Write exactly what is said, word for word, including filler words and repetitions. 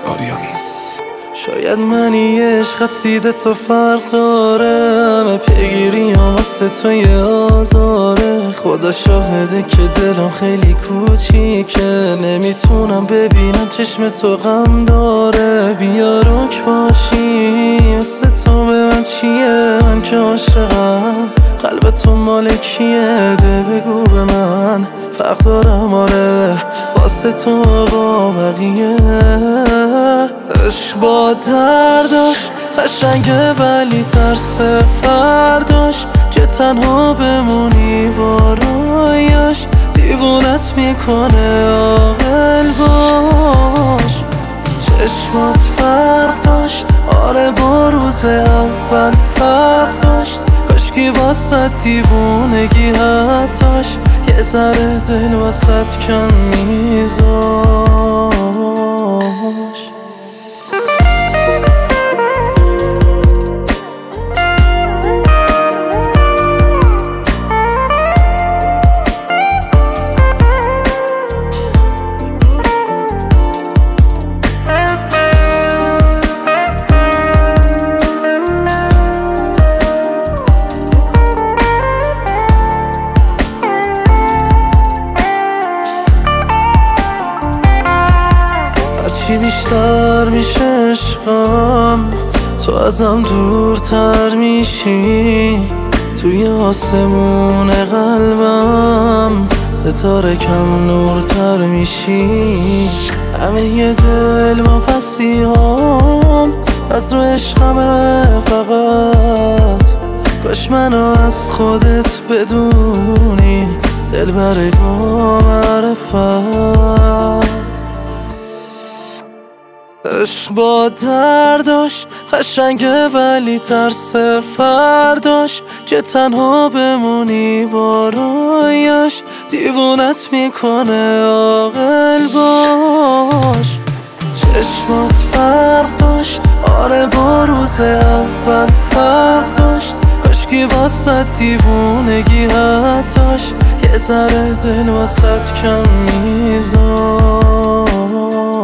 آریانی. شاید منی عشق خسیده تو فرق داره، پیگیری هم واسه تو یه آزاره. خدا شاهده که دلم خیلی کوچیکه، نمیتونم ببینم چشم تو غم داره. بیا رک باشی واسه تو به من چیه، من که عاشقم قلب تو مال کیه؟ ده بگو به من فرق دارم آره واسه تو با بقیه. عشق با درداش قشنگه ولی ترس فرداش، که تنها بمونی با رویاش دیوونت میکنه. عاقل باش چشمات فرق داشت آره با روز اول فرق داشت، کاشکی واسه دیوونگی حتاش یه ذره دل واسه کم میذاش. هرچی بیشتر میشه عشقم تو ازم دورتر میشی، توی آسمون قلبم ستاره کم نورتر میشی. همه یه دل با پسی هم از رو عشقمه فقط، کاش منو از خودت بدونی دل بره با معرفت. عشق با درداش قشنگه ولی ترس فرداش، که تنها بمونی با رویاش دیوونت میکنه. عاقل باش چشمات فرق داشت آره با روز اول فرق داشت، کاشکی واسه دیوونگی حتاش یه ذره دل واسه کم میذاش.